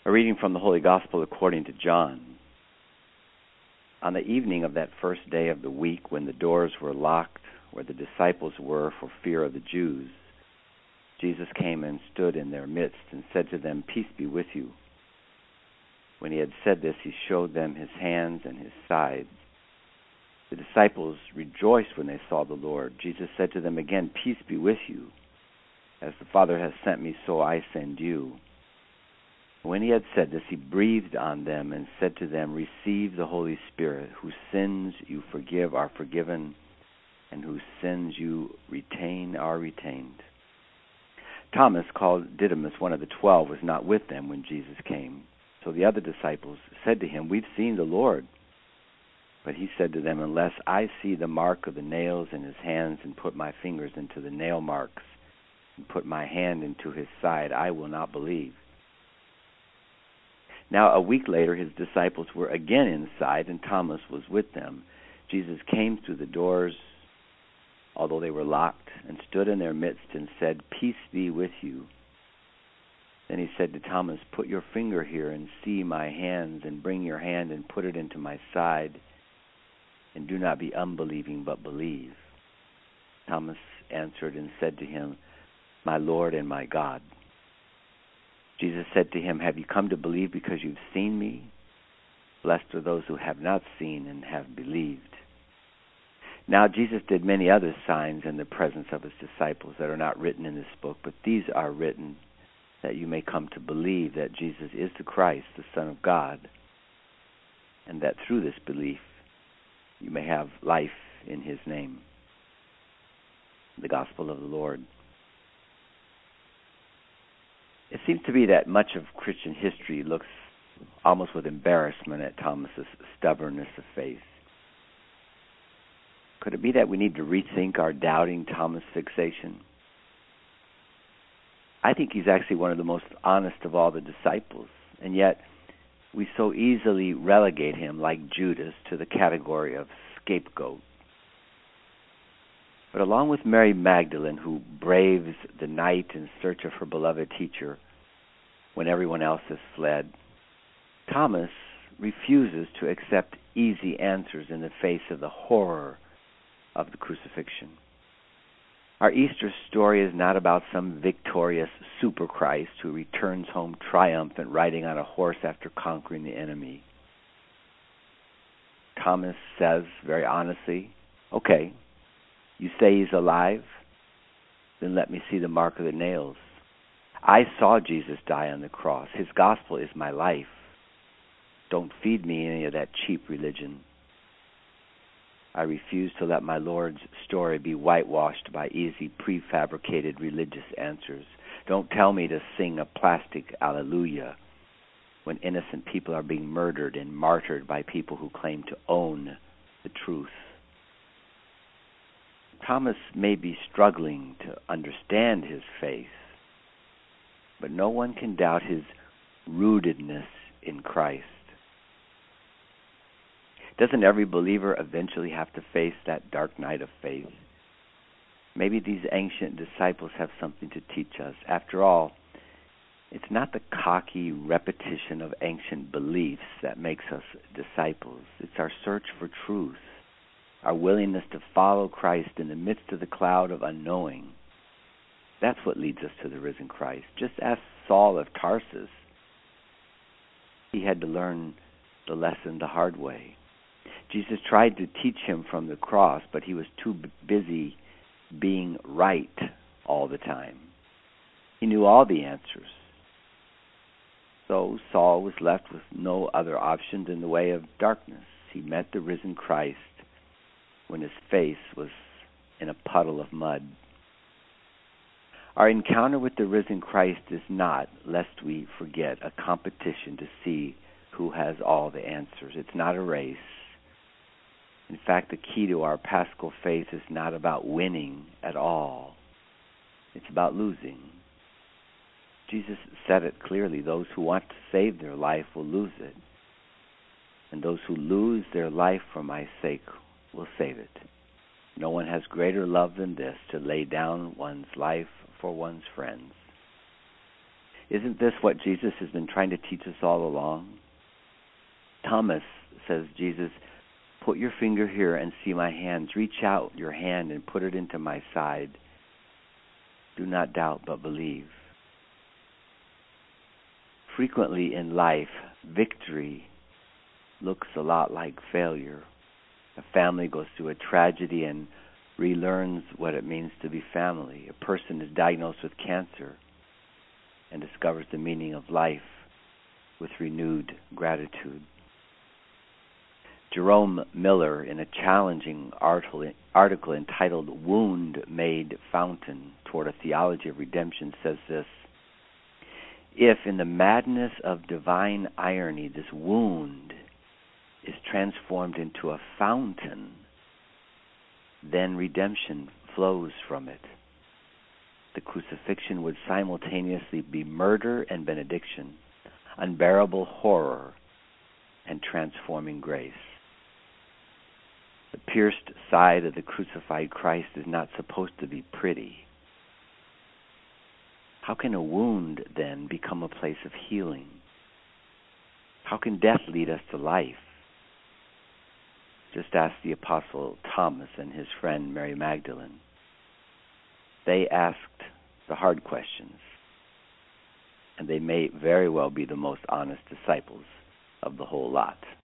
A reading from the Holy Gospel according to John. On the evening of that first day of the week, when the doors were locked where the disciples were for fear of the Jews, Jesus came and stood in their midst and said to them, "Peace be with you." When he had said this, he showed them his hands and his side. The disciples rejoiced when they saw the Lord. Jesus said to them again, "Peace be with you. As the Father has sent me, so I send you." When he had said this, he breathed on them and said to them, "Receive the Holy Spirit. Whose sins you forgive are forgiven, and whose sins you retain are retained." Thomas, called Didymus, one of the 12, was not with them when Jesus came. So the other disciples said to him, "We've seen the Lord." But he said to them, "Unless I see the mark of the nails in his hands and put my fingers into the nail marks and put my hand into his side, I will not believe." Now a week later his disciples were again inside, and Thomas was with them. Jesus came through the doors, although they were locked, and stood in their midst and said, "Peace be with you." Then he said to Thomas, "Put your finger here and see my hands, and bring your hand and put it into my side, and do not be unbelieving, but believe." Thomas answered and said to him, "My Lord and my God." Jesus said to him, "Have you come to believe because you've seen me? Blessed are those who have not seen and have believed." Now Jesus did many other signs in the presence of his disciples that are not written in this book, but these are written that you may come to believe that Jesus is the Christ, the Son of God, and that through this belief you may have life in his name. The Gospel of the Lord. It seems to be that much of Christian history looks almost with embarrassment at Thomas's stubbornness of faith. Could it be that we need to rethink our doubting Thomas fixation? I think he's actually one of the most honest of all the disciples, and yet we so easily relegate him, like Judas, to the category of scapegoat. But along with Mary Magdalene, who braves the night in search of her beloved teacher when everyone else has fled, Thomas refuses to accept easy answers in the face of the horror of the crucifixion. Our Easter story is not about some victorious super Christ who returns home triumphant riding on a horse after conquering the enemy. Thomas says very honestly, "Okay, you say he's alive? Then let me see the mark of the nails. I saw Jesus die on the cross. His gospel is my life. Don't feed me any of that cheap religion. I refuse to let my Lord's story be whitewashed by easy, prefabricated religious answers. Don't tell me to sing a plastic alleluia when innocent people are being murdered and martyred by people who claim to own the truth." Thomas may be struggling to understand his faith, but no one can doubt his rootedness in Christ. Doesn't every believer eventually have to face that dark night of faith? Maybe these ancient disciples have something to teach us. After all, it's not the cocky repetition of ancient beliefs that makes us disciples. It's our search for truth, our willingness to follow Christ in the midst of the cloud of unknowing. That's what leads us to the risen Christ. Just ask Saul of Tarsus. He had to learn the lesson the hard way. Jesus tried to teach him from the cross, but he was too busy being right all the time. He knew all the answers. So Saul was left with no other option in the way of darkness. He met the risen Christ when his face was in a puddle of mud. Our encounter with the risen Christ is not, lest we forget, a competition to see who has all the answers. It's not a race. In fact, the key to our paschal faith is not about winning at all. It's about losing. Jesus said it clearly. Those who want to save their life will lose it. And those who lose their life for my sake will save it. No one has greater love than this, to lay down one's life for one's friends. Isn't this what Jesus has been trying to teach us all along? Thomas says, Jesus, put your finger here and see my hands. Reach out your hand and put it into my side. Do not doubt, but believe. Frequently in life, victory looks a lot like failure. A family goes through a tragedy and relearns what it means to be family. A person is diagnosed with cancer and discovers the meaning of life with renewed gratitude. Jerome Miller, in a challenging article entitled Wound Made Fountain Toward a Theology of Redemption, says this: if in the madness of divine irony this wound is transformed into a fountain, then redemption flows from it. The crucifixion would simultaneously be murder and benediction, unbearable horror and transforming grace. The pierced side of the crucified Christ is not supposed to be pretty. How can a wound, then, become a place of healing? How can death lead us to life? Just ask the Apostle Thomas and his friend Mary Magdalene. They asked the hard questions, and they may very well be the most honest disciples of the whole lot.